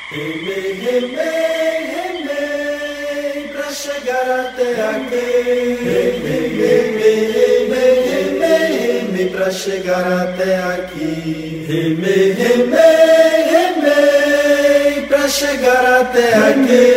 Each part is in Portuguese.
Remei, pra chegar até aqui. Remei, pra chegar até aqui. Remei, pra chegar até aqui.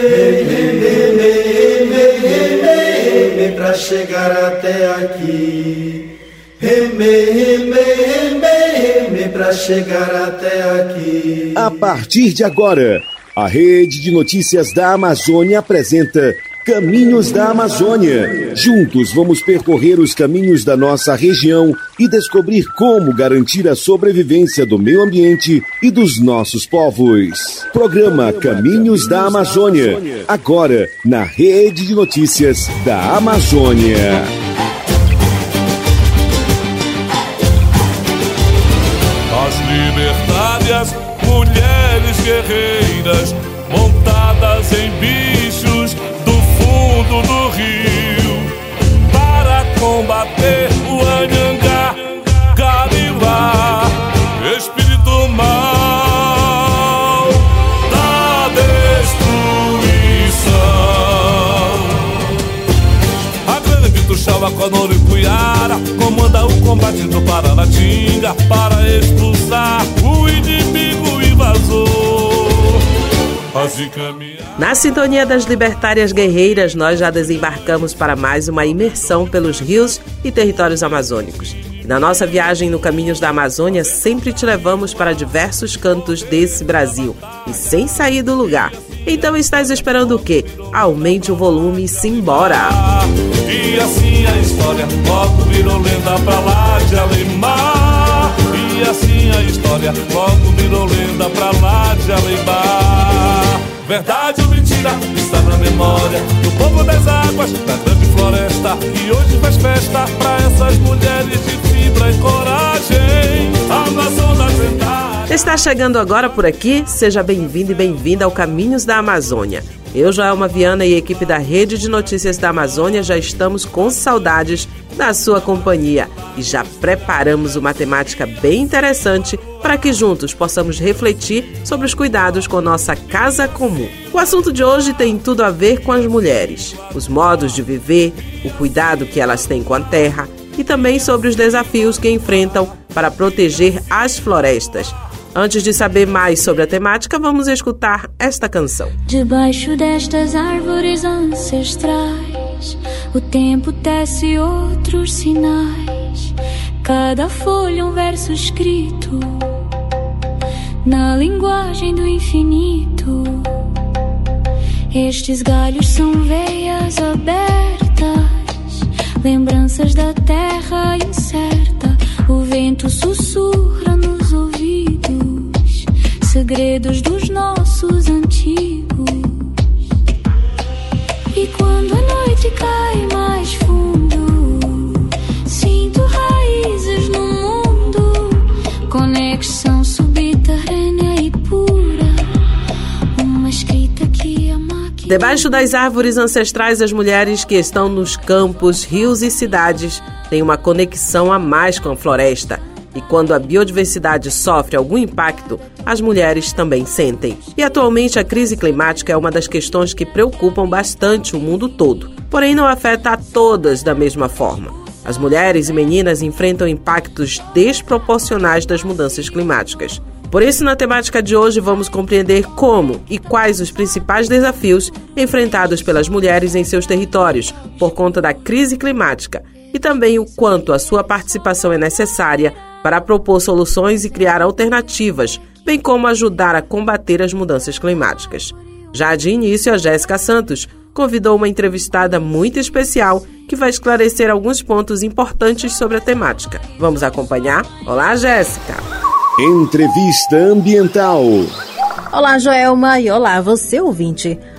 Remei, pra chegar até aqui. Remei, pra chegar até aqui. A partir de agora, a Rede de Notícias da Amazônia apresenta Caminhos da Amazônia. Juntos vamos percorrer os caminhos da nossa região e descobrir como garantir a sobrevivência do meio ambiente e dos nossos povos. Programa Caminhos da Amazônia, agora na Rede de Notícias da Amazônia. As libertárias, mulheres guerreiras, montadas em bichos do fundo do rio, para combater o Anhangá, Garimbá, espírito mal da destruição. A grande Tuxaua, Conoro e Cuiara comanda o combate do Paranatinga para expulsar o inimigo invasor. Na sintonia das libertárias guerreiras, nós já desembarcamos para mais uma imersão pelos rios e territórios amazônicos. E na nossa viagem no Caminhos da Amazônia, sempre te levamos para diversos cantos desse Brasil e sem sair do lugar. Então estás esperando o quê? Aumente o volume e simbora! E assim a história logo virou lenda pra lá de Alemar. E assim a história logo virou lenda pra lá de Alemar. Verdade ou mentira está na memória do povo das águas, da grande floresta, que hoje faz festa pra essas mulheres de fibra e coragem. Amazonas tentar. Está chegando agora por aqui? Seja bem-vindo e bem-vinda ao Caminhos da Amazônia. Eu, Joelma Viana, e a equipe da Rede de Notícias da Amazônia já estamos com saudades da sua companhia e já preparamos uma temática bem interessante para que juntos possamos refletir sobre os cuidados com nossa casa comum. O assunto de hoje tem tudo a ver com as mulheres, os modos de viver, o cuidado que elas têm com a terra e também sobre os desafios que enfrentam para proteger as florestas. Antes de saber mais sobre a temática, vamos escutar esta canção. Debaixo destas árvores ancestrais, o tempo tece outros sinais. Cada folha um verso escrito na linguagem do infinito. Estes galhos são veias abertas, lembranças da terra incerta. O vento sussurra nos ouvidos, segredos dos nossos antigos. E quando a noite cai mais fundo, sinto raízes no mundo, conexão subterrânea e pura, uma escrita que a máquina... Debaixo das árvores ancestrais, as mulheres que estão nos campos, rios e cidades têm uma conexão a mais com a floresta. E quando a biodiversidade sofre algum impacto, as mulheres também sentem. E atualmente a crise climática é uma das questões que preocupam bastante o mundo todo. Porém, não afeta a todas da mesma forma. As mulheres e meninas enfrentam impactos desproporcionais das mudanças climáticas. Por isso, na temática de hoje, vamos compreender como e quais os principais desafios enfrentados pelas mulheres em seus territórios por conta da crise climática e também o quanto a sua participação é necessária para propor soluções e criar alternativas, bem como ajudar a combater as mudanças climáticas. Já de início, a Jéssica Santos convidou uma entrevistada muito especial que vai esclarecer alguns pontos importantes sobre a temática. Vamos acompanhar? Olá, Jéssica! Entrevista Ambiental. Olá, Joelma, e olá, você ouvinte.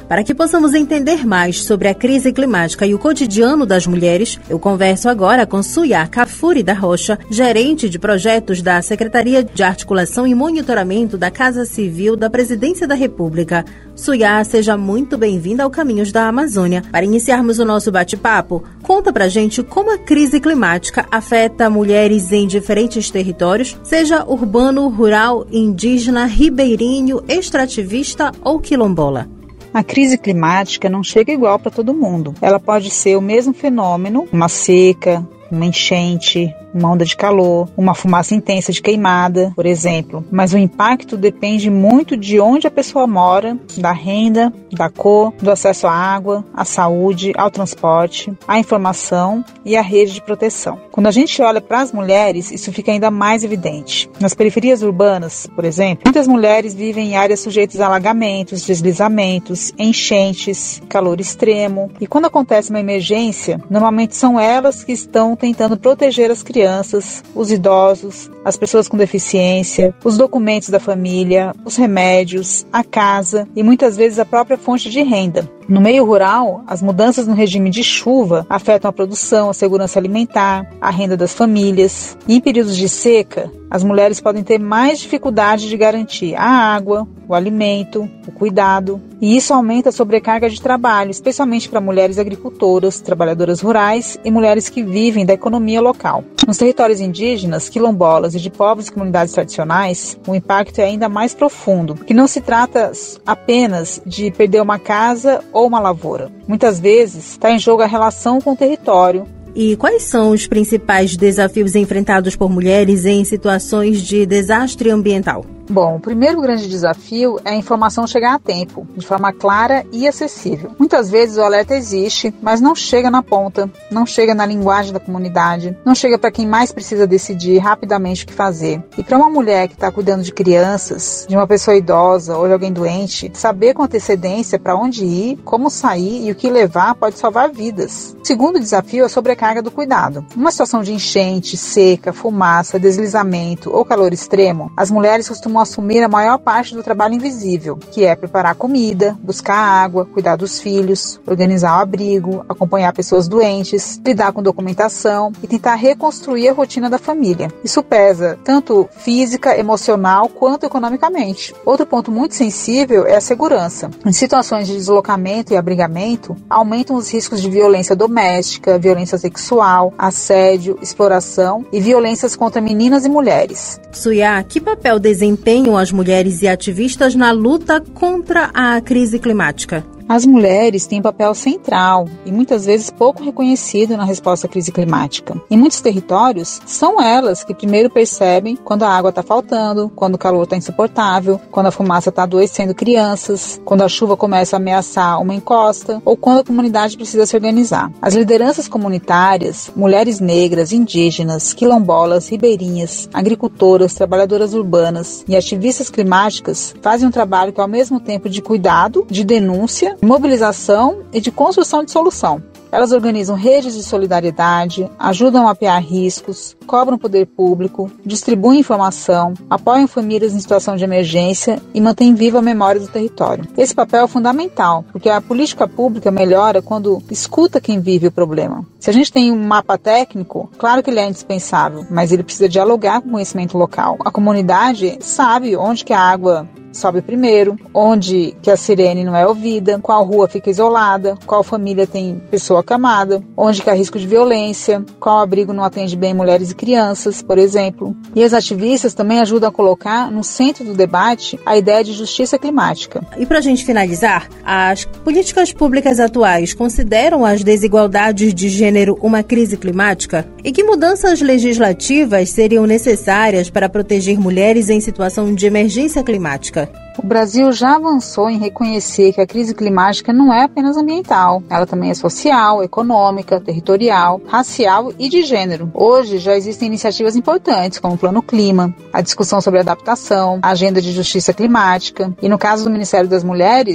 Para que possamos entender mais sobre a crise climática e o cotidiano das mulheres, eu converso agora com Suyá Kafuri da Rocha, gerente de projetos da Secretaria de Articulação e Monitoramento da Casa Civil da Presidência da República. Suyá, seja muito bem-vinda ao Caminhos da Amazônia. Para iniciarmos o nosso bate-papo, conta pra gente como a crise climática afeta mulheres em diferentes territórios, seja urbano, rural, indígena, ribeirinho, extrativista ou quilombola. A crise climática não chega igual para todo mundo. Ela pode ser o mesmo fenômeno, uma seca, uma enchente, uma onda de calor, uma fumaça intensa de queimada, por exemplo. Mas o impacto depende muito de onde a pessoa mora, da renda, da cor, do acesso à água, à saúde, ao transporte, à informação e à rede de proteção. Quando a gente olha para as mulheres, isso fica ainda mais evidente. Nas periferias urbanas, por exemplo, muitas mulheres vivem em áreas sujeitas a alagamentos, deslizamentos, enchentes, calor extremo. E quando acontece uma emergência, normalmente são elas que estão tentando proteger as crianças, os idosos, as pessoas com deficiência, os documentos da família, os remédios, a casa e muitas vezes a própria fonte de renda. No meio rural, as mudanças no regime de chuva afetam a produção, a segurança alimentar, a renda das famílias. E em períodos de seca, as mulheres podem ter mais dificuldade de garantir a água, o alimento, o cuidado. E isso aumenta a sobrecarga de trabalho, especialmente para mulheres agricultoras, trabalhadoras rurais e mulheres que vivem da economia local. Nos territórios indígenas, quilombolas e de povos e comunidades tradicionais, o impacto é ainda mais profundo, porque não se trata apenas de perder uma casa ou uma lavoura. Muitas vezes está em jogo a relação com o território. E quais são os principais desafios enfrentados por mulheres em situações de desastre ambiental? Bom, o primeiro grande desafio é a informação chegar a tempo, de forma clara e acessível. Muitas vezes o alerta existe, mas não chega na ponta, não chega na linguagem da comunidade, não chega para quem mais precisa decidir rapidamente o que fazer. E para uma mulher que está cuidando de crianças, de uma pessoa idosa ou de alguém doente, saber com antecedência para onde ir, como sair e o que levar pode salvar vidas. O segundo desafio é a sobrecarga do cuidado. Numa situação de enchente, seca, fumaça, deslizamento ou calor extremo, as mulheres costumam assumir a maior parte do trabalho invisível, que é preparar comida, buscar água, cuidar dos filhos, organizar o abrigo, acompanhar pessoas doentes, lidar com documentação e tentar reconstruir a rotina da família. Isso pesa tanto física, emocional quanto economicamente. Outro ponto muito sensível é a segurança. Em situações de deslocamento e abrigamento, aumentam os riscos de violência doméstica, violência sexual, assédio, exploração e violências contra meninas e mulheres. Suyá, que papel desempenham as mulheres e ativistas na luta contra a crise climática? As mulheres têm um papel central e muitas vezes pouco reconhecido na resposta à crise climática. Em muitos territórios, são elas que primeiro percebem quando a água está faltando, quando o calor está insuportável, quando a fumaça está adoecendo crianças, quando a chuva começa a ameaçar uma encosta ou quando a comunidade precisa se organizar. As lideranças comunitárias, mulheres negras, indígenas, quilombolas, ribeirinhas, agricultoras, trabalhadoras urbanas e ativistas climáticas fazem um trabalho que é ao mesmo tempo de cuidado, de denúncia, mobilização e de construção de solução. Elas organizam redes de solidariedade, ajudam a mapear riscos, cobram poder público, distribuem informação, apoiam famílias em situação de emergência e mantêm viva a memória do território. Esse papel é fundamental, porque a política pública melhora quando escuta quem vive o problema. Se a gente tem um mapa técnico, claro que ele é indispensável, mas ele precisa dialogar com o conhecimento local. A comunidade sabe onde que a água sobe primeiro, onde que a sirene não é ouvida, qual rua fica isolada, qual família tem pessoa acamada, onde que há risco de violência, qual abrigo não atende bem mulheres e crianças, por exemplo. E as ativistas também ajudam a colocar no centro do debate a ideia de justiça climática. E para a gente finalizar, as políticas públicas atuais consideram as desigualdades de gênero uma crise climática? E que mudanças legislativas seriam necessárias para proteger mulheres em situação de emergência climática? O Brasil já avançou em reconhecer que a crise climática não é apenas ambiental, ela também é social, econômica, territorial, racial e de gênero. Hoje já existem iniciativas importantes, como o Plano Clima, a discussão sobre adaptação, a agenda de justiça climática e, no caso do Ministério das Mulheres,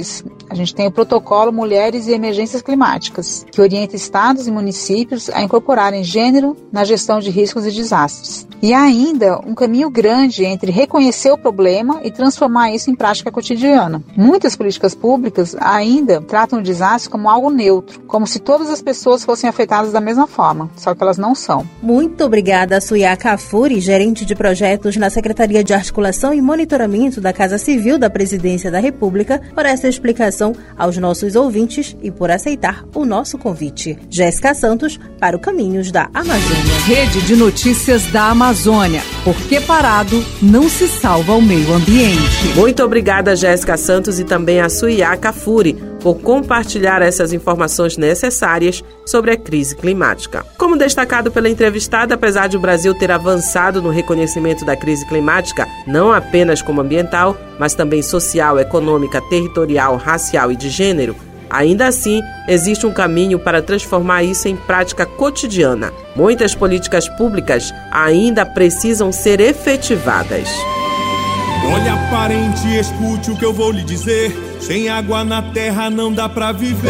A gente tem o protocolo Mulheres e Emergências Climáticas, que orienta estados e municípios a incorporarem gênero na gestão de riscos e desastres. E há ainda um caminho grande entre reconhecer o problema e transformar isso em prática cotidiana. Muitas políticas públicas ainda tratam o desastre como algo neutro, como se todas as pessoas fossem afetadas da mesma forma, só que elas não são. Muito obrigada a Suya Kafuri, gerente de projetos na Secretaria de Articulação e Monitoramento da Casa Civil da Presidência da República, por essa explicação aos nossos ouvintes e por aceitar o nosso convite. Jéssica Santos, para o Caminhos da Amazônia. Rede de Notícias da Amazônia. Porque parado não se salva o meio ambiente. Muito obrigada, Jéssica Santos, e também a Suya Kafuri por compartilhar essas informações necessárias sobre a crise climática. Como destacado pela entrevistada, apesar de o Brasil ter avançado no reconhecimento da crise climática, não apenas como ambiental, mas também social, econômica, territorial, racial e de gênero, ainda assim, existe um caminho para transformar isso em prática cotidiana. Muitas políticas públicas ainda precisam ser efetivadas. Olha, parente, escute o que eu vou lhe dizer. Sem água na terra não dá pra viver.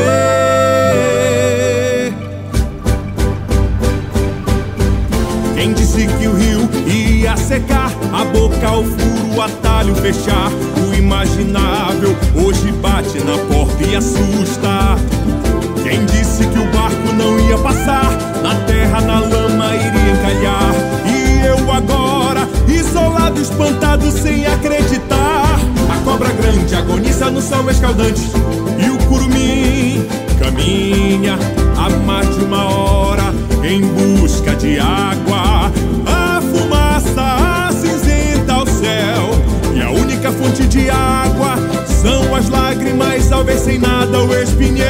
Quem disse que o rio ia secar, a boca, o furo, o atalho fechar? O imaginável hoje bate na porta e assusta. Quem disse que o barco não ia passar, na terra, na lama iria encalhar? E eu agora, isolado, espantado, sem acreditar. A cobra grande agoniza no sol escaldante, e o curumim caminha há mais de uma hora em busca de água. A fumaça acinzenta ao céu, e a única fonte de água são as lágrimas ao ver sem nada o espinhel.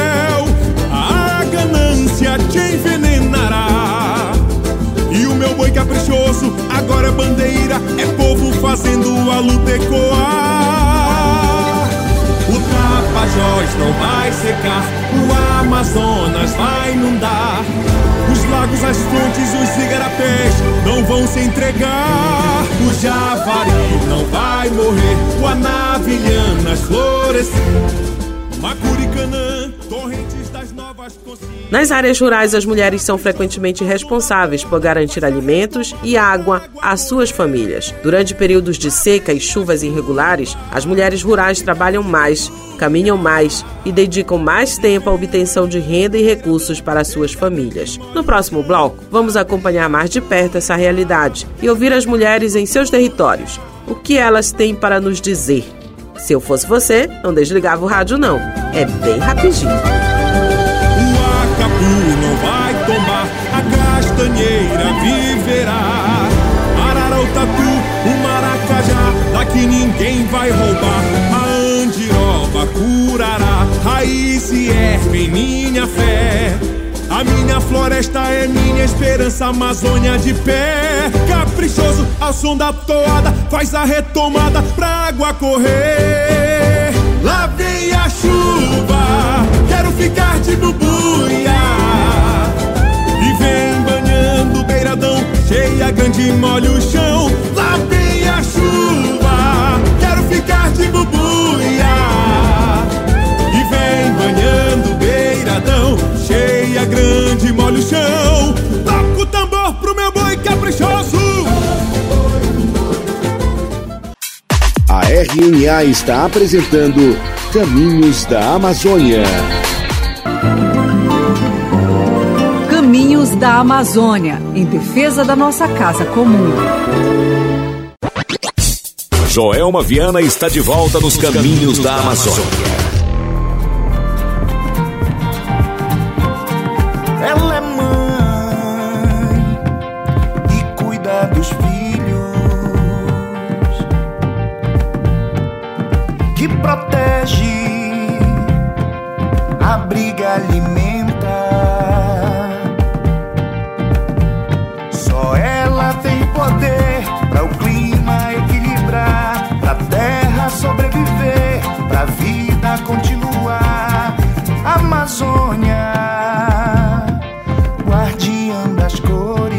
A ganância te envenenará, e o meu boi caprichoso agora é bandeira, é povo fazendo a luta ecoar. O Tapajós não vai secar, o Amazonas vai inundar, os lagos, as fontes, os igarapés não vão se entregar. O Javari não vai morrer, o Anavilhanas florescer, Macuricanã, torrentes das novas consciências. Nas áreas rurais, as mulheres são frequentemente responsáveis por garantir alimentos e água às suas famílias. Durante períodos de seca e chuvas irregulares, as mulheres rurais trabalham mais, caminham mais e dedicam mais tempo à obtenção de renda e recursos para suas famílias. No próximo bloco, vamos acompanhar mais de perto essa realidade e ouvir as mulheres em seus territórios. O que elas têm para nos dizer? Se eu fosse você, não desligava o rádio não. É bem rapidinho. O Acapu não vai tombar, a castanheira viverá. Arara, o tatu, o maracajá, daqui ninguém vai roubar. A andiroba curará, raiz e erva em minha fé. A minha floresta é minha esperança, Amazônia de pé. Caprichoso ao som da toada, faz a retomada pra água correr. Lá vem a chuva, quero ficar de bubuia. E vem banhando o beiradão, cheia grande molha o chão. Lá vem a chuva, quero ficar de bubuia. E vem banhando o beiradão, cheia grande molha o chão. Toca o tambor pro meu boi caprichoso. A RNA está apresentando Caminhos da Amazônia. Caminhos da Amazônia, em defesa da nossa casa comum. Joelma Viana está de volta nos Caminhos da Amazônia. Ela é mãe e cuida dos filhos, que protege, abriga, alimenta. Só ela tem poder para o clima equilibrar, pra terra sobreviver, pra vida continuar. Amazônia, guardiã das cores.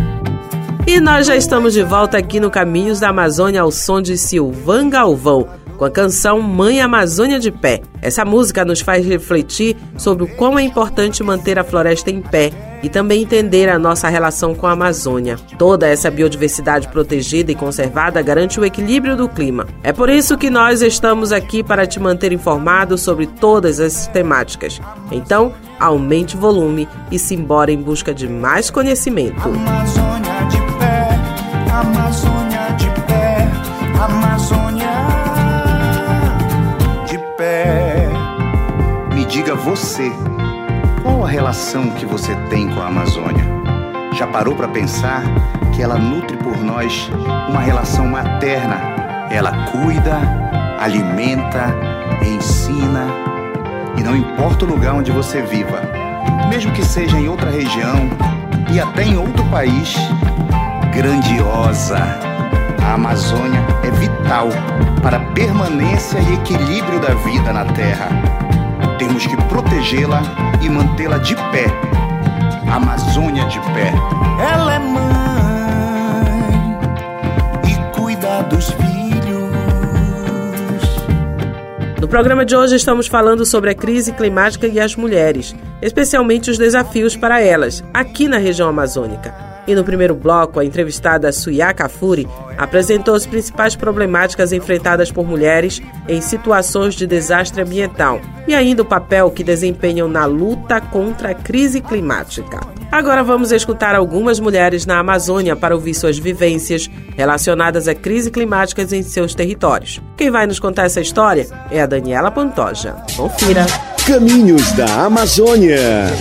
E nós já estamos de volta aqui no Caminhos da Amazônia ao som de Silvan Galvão. com a canção Mãe Amazônia de Pé. Essa música nos faz refletir sobre o quão é importante manter a floresta em pé e também entender a nossa relação com a Amazônia. Toda essa biodiversidade protegida e conservada garante o equilíbrio do clima. É por isso que nós estamos aqui para te manter informado sobre todas essas temáticas. Então, aumente o volume e se embora em busca de mais conhecimento. Amazônia de pé, Amazônia de pé, Amazônia de pé. Me diga você, qual a relação que você tem com a Amazônia? Já parou para pensar que ela nutre por nós uma relação materna? Ela cuida, alimenta, ensina. E não importa o lugar onde você viva, mesmo que seja em outra região e até em outro país, grandiosa. A Amazônia é vital para a permanência e equilíbrio da vida na Terra. Temos que protegê-la e mantê-la de pé. Amazônia de pé. Ela é mãe e cuida dos filhos. No programa de hoje estamos falando sobre a crise climática e as mulheres, especialmente os desafios para elas, aqui na região amazônica. E no primeiro bloco, a entrevistada Suyá Kafuri apresentou as principais problemáticas enfrentadas por mulheres em situações de desastre ambiental e ainda o papel que desempenham na luta contra a crise climática. Agora vamos escutar algumas mulheres na Amazônia para ouvir suas vivências relacionadas à crise climática em seus territórios. Quem vai nos contar essa história é a Daniela Pantoja. Confira. Caminhos da Amazônia.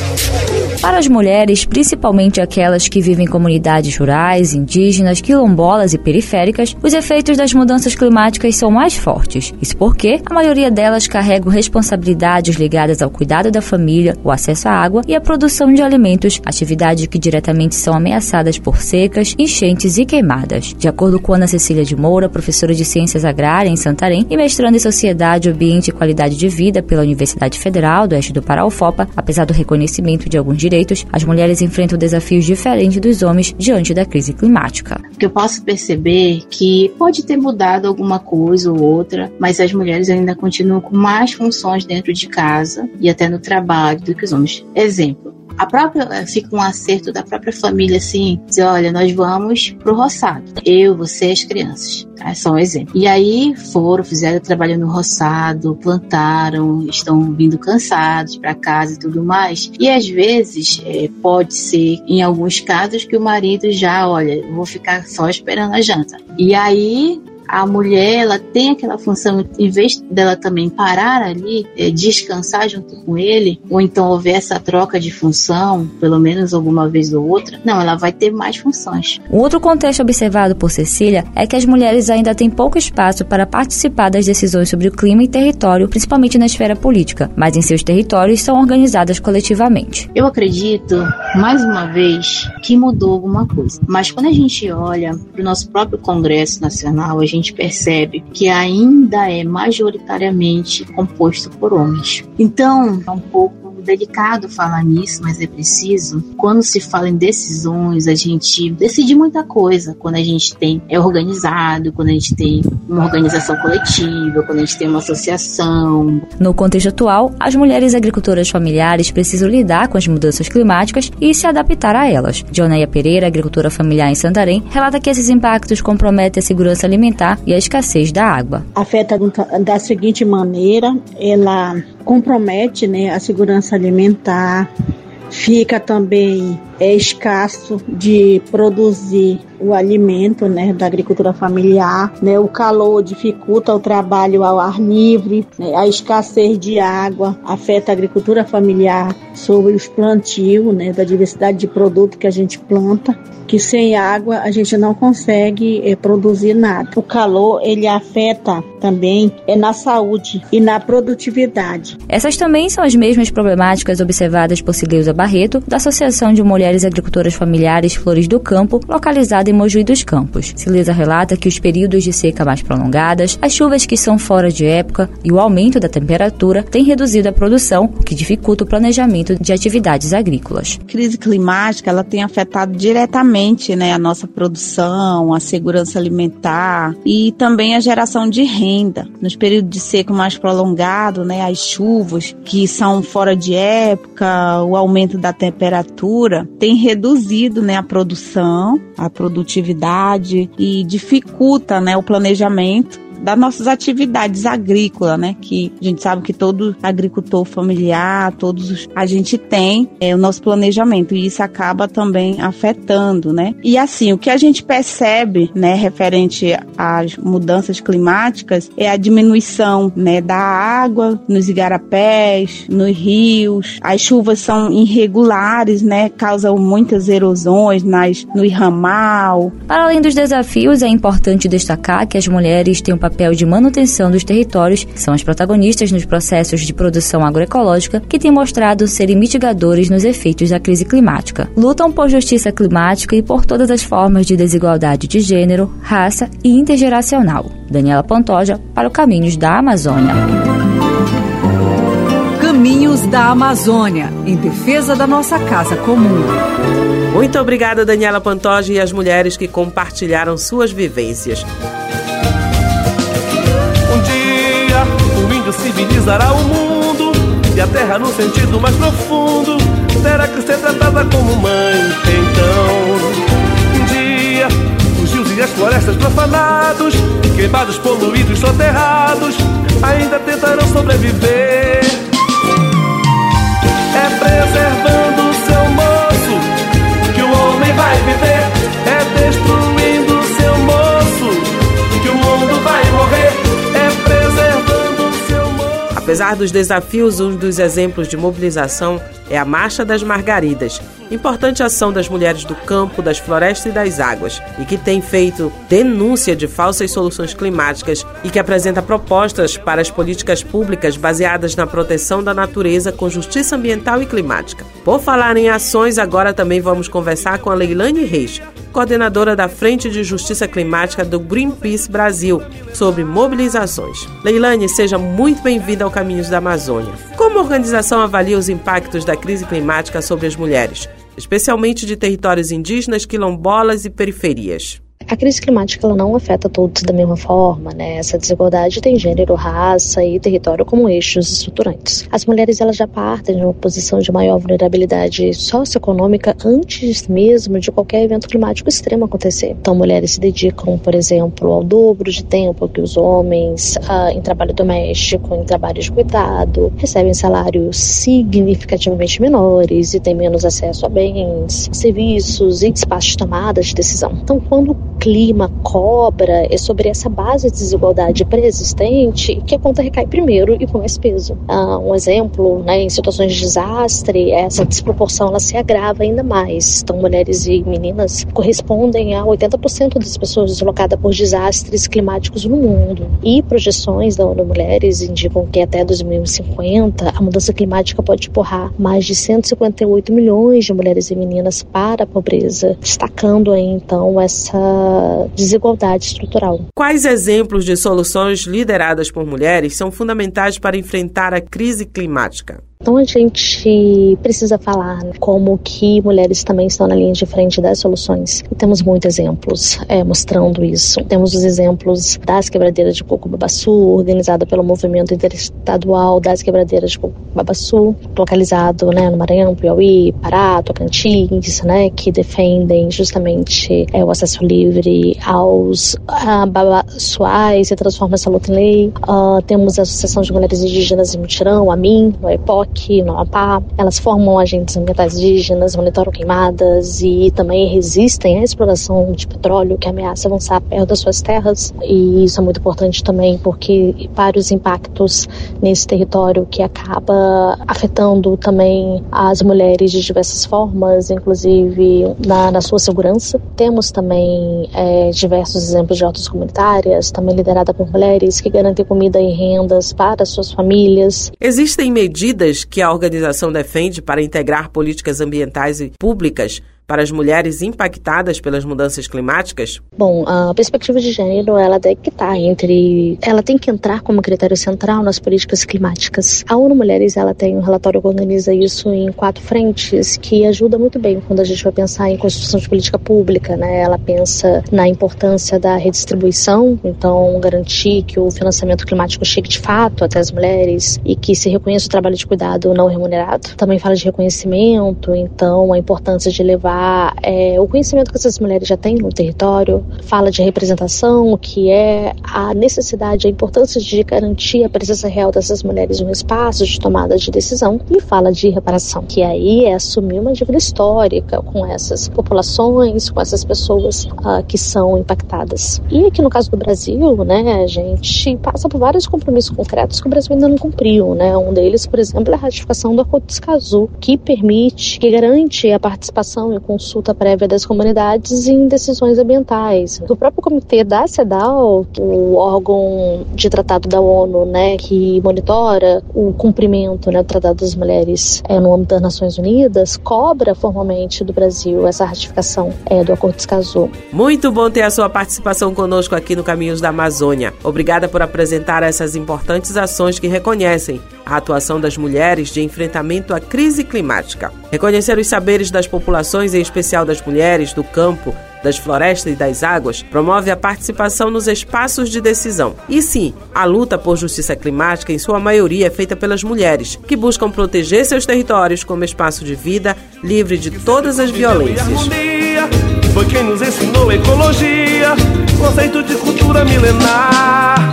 Para as mulheres, principalmente aquelas que vivem em comunidades rurais, indígenas, quilombolas e periféricas, os efeitos das mudanças climáticas são mais fortes. Isso porque a maioria delas carregam responsabilidades ligadas ao cuidado da família, o acesso à água e a produção de alimentos, atividades que diretamente são ameaçadas por secas, enchentes e queimadas. De acordo com Ana Cecília de Moura, professora de Ciências Agrárias em Santarém e mestranda em Sociedade, Ambiente e Qualidade de Vida pela Universidade Federal do Oeste do Pará, UFOPA, apesar do reconhecimento de alguns direitos, as mulheres enfrentam desafios diferentes dos homens diante da crise climática. O que eu posso perceber é que pode ter mudado alguma coisa ou outra, mas as mulheres ainda continuam com mais funções dentro de casa e até no trabalho do que os homens. Exemplo, fica um acerto da própria família assim, dizer, olha, nós vamos pro roçado, eu, você e as crianças. É só um exemplo. E aí fizeram trabalho no roçado, plantaram, estão vindo cansados para casa e tudo mais. E às vezes pode ser, em alguns casos, que o marido já, olha, eu vou ficar só esperando a janta. E aí a mulher, ela tem aquela função, em vez dela também parar ali, descansar junto com ele, ou então houver essa troca de função, pelo menos alguma vez ou outra, não, ela vai ter mais funções. Um outro contexto observado por Cecília é que as mulheres ainda têm pouco espaço para participar das decisões sobre o clima e território, principalmente na esfera política, mas em seus territórios são organizadas coletivamente. Eu acredito, mais uma vez, que mudou alguma coisa, mas quando a gente olha para o nosso próprio Congresso Nacional, a gente percebe que ainda é majoritariamente composto por homens. Então, é um pouco delicado falar nisso, mas é preciso. Quando se fala em decisões, a gente decide muita coisa. Quando a gente é organizado, quando a gente tem uma organização coletiva, quando a gente tem uma associação. No contexto atual, as mulheres agricultoras familiares precisam lidar com as mudanças climáticas e se adaptar a elas. Joneia Pereira, agricultora familiar em Santarém, relata que esses impactos comprometem a segurança alimentar e a escassez da água. Afeta da seguinte maneira, ela compromete, a segurança alimentar, fica também escasso de produzir o alimento, da agricultura familiar, o calor dificulta o trabalho ao ar livre, a escassez de água afeta a agricultura familiar sobre os plantios, da diversidade de produtos que a gente planta, que sem água a gente não consegue produzir nada. O calor, ele afeta também na saúde e na produtividade. Essas também são as mesmas problemáticas observadas por Cileuza Barreto, da Associação de Mulheres mulheres agricultoras familiares Flores do Campo, localizada em Mojuí dos Campos. Cileza relata que os períodos de seca mais prolongadas, as chuvas que são fora de época e o aumento da temperatura têm reduzido a produção, o que dificulta o planejamento de atividades agrícolas. A crise climática ela tem afetado diretamente, a nossa produção, a segurança alimentar e também a geração de renda. Nos períodos de seca mais prolongado, as chuvas que são fora de época, o aumento da temperatura tem reduzido a produção, a produtividade e dificulta o planejamento das nossas atividades agrícolas, que a gente sabe que todo agricultor familiar, a gente tem o nosso planejamento e isso acaba também afetando, E assim, o que a gente percebe, referente às mudanças climáticas é a diminuição, da água nos igarapés, nos rios, as chuvas são irregulares, causam muitas erosões no ramal. Para além dos desafios, é importante destacar que as mulheres têm um papel de manutenção dos territórios, que são as protagonistas nos processos de produção agroecológica, que têm mostrado serem mitigadores nos efeitos da crise climática. Lutam por justiça climática e por todas as formas de desigualdade de gênero, raça e intergeracional. Daniela Pantoja, para o Caminhos da Amazônia. Caminhos da Amazônia, em defesa da nossa casa comum. Muito obrigada, Daniela Pantoja, e as mulheres que compartilharam suas vivências. Civilizará o mundo e a terra no sentido mais profundo terá que ser tratada como mãe. Então, um dia, os rios e as florestas profanados, queimados, poluídos, soterrados, ainda tentarão sobreviver. É preservando o seu moço que o homem vai viver. É destruindo o seu moço que o mundo vai morrer. Apesar dos desafios, um dos exemplos de mobilização é a Marcha das Margaridas, importante ação das mulheres do campo, das florestas e das águas, e que tem feito denúncia de falsas soluções climáticas e que apresenta propostas para as políticas públicas baseadas na proteção da natureza com justiça ambiental e climática. Por falar em ações, agora também vamos conversar com a Leilane Reis, coordenadora da Frente de Justiça Climática do Greenpeace Brasil, sobre mobilizações. Leilane, seja muito bem-vinda ao Caminhos da Amazônia. Como a organização avalia os impactos da crise climática sobre as mulheres, especialmente de territórios indígenas, quilombolas e periferias? A crise climática ela não afeta todos da mesma forma, Essa desigualdade tem gênero, raça e território como eixos estruturantes. As mulheres elas já partem de uma posição de maior vulnerabilidade socioeconômica antes mesmo de qualquer evento climático extremo acontecer. Então, mulheres se dedicam, por exemplo, ao dobro de tempo que os homens em trabalho doméstico, em trabalho de cuidado, recebem salários significativamente menores e têm menos acesso a bens, serviços e espaços de tomada de decisão. Então, quando o clima cobra é sobre essa base de desigualdade pré-existente que a conta recai primeiro e com mais peso. Um exemplo, em situações de desastre, essa desproporção ela se agrava ainda mais. Então, mulheres e meninas correspondem a 80% das pessoas deslocadas por desastres climáticos no mundo. E projeções da ONU Mulheres indicam que até 2050 a mudança climática pode empurrar mais de 158 milhões de mulheres e meninas para a pobreza, destacando aí, então, essa desigualdade estrutural. Quais exemplos de soluções lideradas por mulheres são fundamentais para enfrentar a crise climática? Então a gente precisa falar como que mulheres também estão na linha de frente das soluções. E temos muitos exemplos mostrando isso. Temos os exemplos das quebradeiras de Coco-Babaçu, organizada pelo Movimento Interestadual das Quebradeiras de Coco-Babaçu, localizado no Maranhão, Piauí, Pará, Tocantins, que defendem justamente o acesso livre aos babaçuais e transforma essa luta em lei. Temos a Associação de Mulheres Indígenas em Mutirão, AMIN, no EPOC, no Amapá. Elas formam agentes ambientais indígenas, monitoram queimadas e também resistem à exploração de petróleo que ameaça avançar perto das suas terras. E isso é muito importante também porque vários impactos nesse território que acaba afetando também as mulheres de diversas formas, inclusive na sua segurança. Temos também diversos exemplos de hortas comunitárias, também liderada por mulheres que garantem comida e rendas para suas famílias. Existem medidas que a organização defende para integrar políticas ambientais e públicas para as mulheres impactadas pelas mudanças climáticas? Bom, a perspectiva de gênero, ela tem que entrar como critério central nas políticas climáticas. A ONU Mulheres, ela tem um relatório que organiza isso em 4 frentes, que ajuda muito bem quando a gente vai pensar em construção de política pública, né? Ela pensa na importância da redistribuição, então garantir que o financiamento climático chegue de fato até as mulheres e que se reconheça o trabalho de cuidado não remunerado. Também fala de reconhecimento, então a importância de levar o conhecimento que essas mulheres já têm no território, fala de representação, que é a necessidade, a importância de garantir a presença real dessas mulheres no espaço de tomada de decisão, e fala de reparação, que aí é assumir uma dívida histórica com essas populações, com essas pessoas que são impactadas. E aqui no caso do Brasil, né, a gente passa por vários compromissos concretos que o Brasil ainda não cumpriu, né? Um deles, por exemplo, é a ratificação do Acordo de Escazú, que garante a participação e consulta prévia das comunidades em decisões ambientais. O próprio comitê da CEDAW, o órgão de tratado da ONU, né, que monitora o cumprimento, né, do Tratado das Mulheres no âmbito das Nações Unidas, cobra formalmente do Brasil essa ratificação do Acordo de Escazú. Muito bom ter a sua participação conosco aqui no Caminhos da Amazônia. Obrigada por apresentar essas importantes ações que reconhecem a atuação das mulheres de enfrentamento à crise climática. Reconhecer os saberes das populações, em especial das mulheres, do campo, das florestas e das águas, promove a participação nos espaços de decisão. E sim, a luta por justiça climática, em sua maioria, é feita pelas mulheres, que buscam proteger seus territórios como espaço de vida, livre de todas as violências. Foi quem nos ensinou ecologia, conceito de cultura milenar.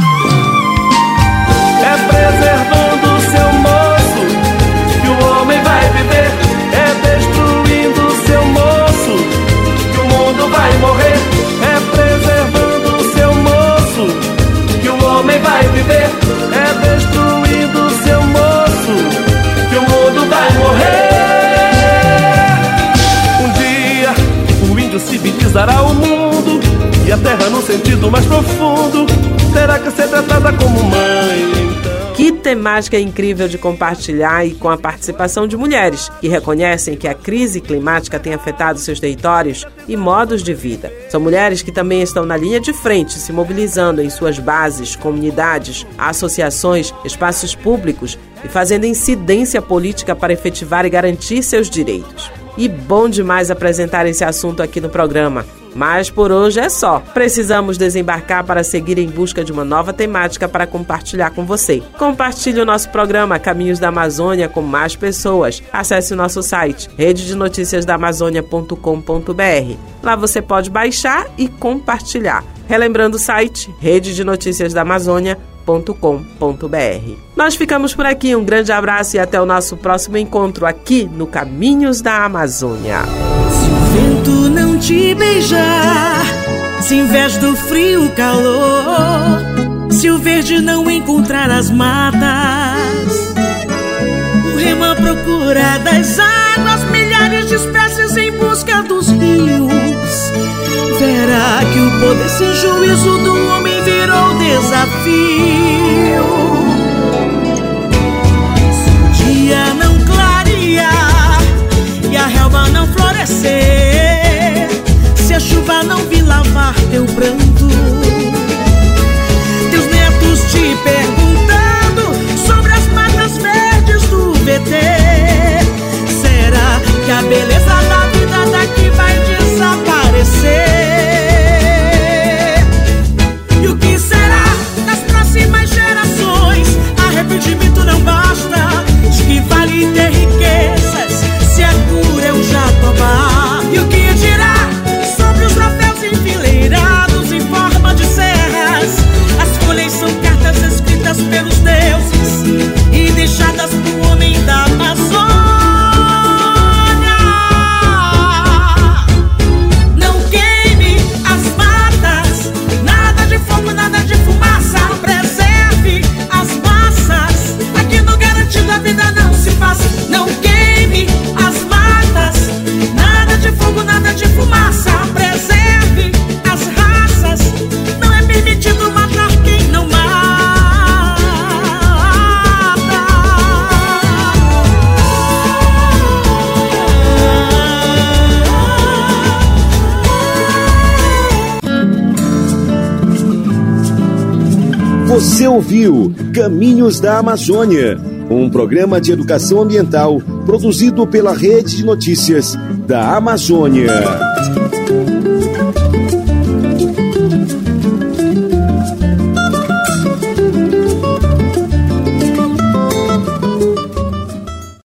É preservando o seu moço que o homem vai viver. É destruindo o seu moço que o mundo vai morrer. É preservando o seu moço que o homem vai viver. É destruindo o seu moço que o mundo vai morrer. Um dia o índio civilizará o mundo e a terra no sentido mais profundo terá que ser tratada como mãe. Que temática incrível de compartilhar, e com a participação de mulheres que reconhecem que a crise climática tem afetado seus territórios e modos de vida. São mulheres que também estão na linha de frente, se mobilizando em suas bases, comunidades, associações, espaços públicos e fazendo incidência política para efetivar e garantir seus direitos. E bom demais apresentar esse assunto aqui no programa. Mas por hoje é só. Precisamos desembarcar para seguir em busca de uma nova temática para compartilhar com você. Compartilhe o nosso programa Caminhos da Amazônia com mais pessoas. Acesse o nosso site rededenoticiasdaamazônia.com.br. Lá você pode baixar e compartilhar. Relembrando o site rededenoticiasdaamazônia.com.br. Nós ficamos por aqui. Um grande abraço e até o nosso próximo encontro aqui no Caminhos da Amazônia. Se o vento não te beijar, se em vez do frio o calor, se o verde não encontrar as matas, o remo à procura das águas, milhares de espécies em busca dos rios, verá que o poder sem juízo do homem virou desafio. Se o dia não clarear e a relva não florescer, se a chuva não vir lavar teu pranto, teus netos te perguntando sobre as matas verdes do VT, será que a beleza da vida daqui vai desaparecer? E o que será das próximas gerações? Arrependimento não basta, de que vale ter riquezas se a cura é o jatobá? E o que dirá sobre os troféus enfileirados em Você ouviu Caminhos da Amazônia, um programa de educação ambiental produzido pela Rede de Notícias da Amazônia.